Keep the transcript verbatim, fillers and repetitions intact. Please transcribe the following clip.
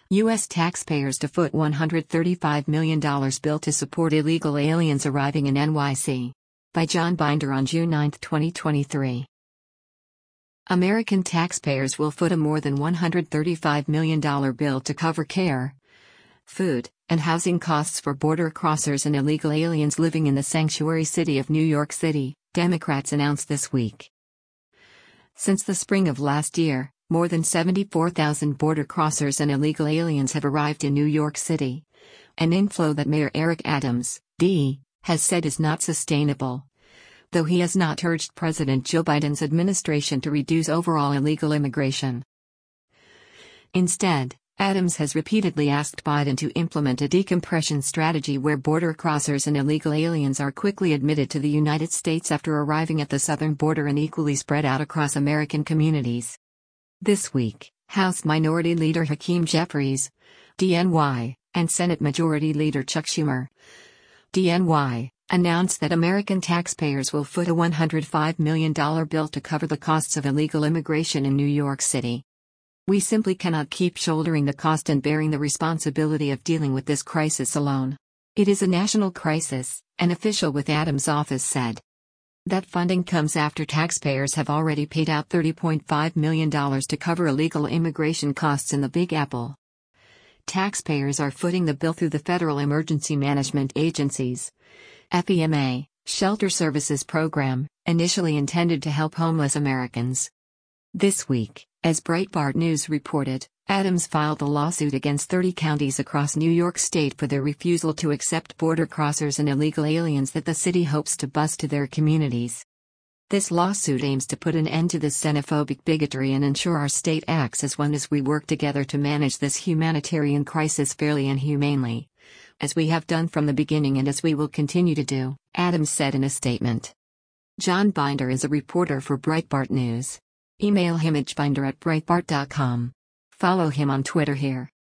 U S taxpayers to foot one hundred thirty-five million dollars bill to support illegal aliens arriving in N Y C. By John Binder on June ninth, twenty twenty-three. American taxpayers will foot a more than one hundred thirty-five million dollars bill to cover care, food, and housing costs for border crossers and illegal aliens living in the sanctuary city of New York City, Democrats announced this week. Since the spring of last year, more than seventy-four thousand border crossers and illegal aliens have arrived in New York City, an inflow that Mayor Eric Adams, D, has said is not sustainable, though he has not urged President Joe Biden's administration to reduce overall illegal immigration. Instead, Adams has repeatedly asked Biden to implement a decompression strategy where border crossers and illegal aliens are quickly admitted to the United States after arriving at the southern border and equally spread out across American communities. This week, House Minority Leader Hakeem Jeffries, D N Y, and Senate Majority Leader Chuck Schumer, D N Y, announced that American taxpayers will foot a one hundred five million dollars bill to cover the costs of illegal immigration in New York City. We simply cannot keep shouldering the cost and bearing the responsibility of dealing with this crisis alone. It is a national crisis, an official with Adams' office said. That funding comes after taxpayers have already paid out thirty point five million dollars to cover illegal immigration costs in the Big Apple. Taxpayers are footing the bill through the Federal Emergency Management Agency's F E M A Shelter Services Program, initially intended to help homeless Americans. This week, as Breitbart News reported, Adams filed a lawsuit against thirty counties across New York State for their refusal to accept border crossers and illegal aliens that the city hopes to bus to their communities. This lawsuit aims to put an end to this xenophobic bigotry and ensure our state acts as one as we work together to manage this humanitarian crisis fairly and humanely, as we have done from the beginning and as we will continue to do, Adams said in a statement. John Binder is a reporter for Breitbart News. Email him at binder at breitbart dot com. Follow him on Twitter here.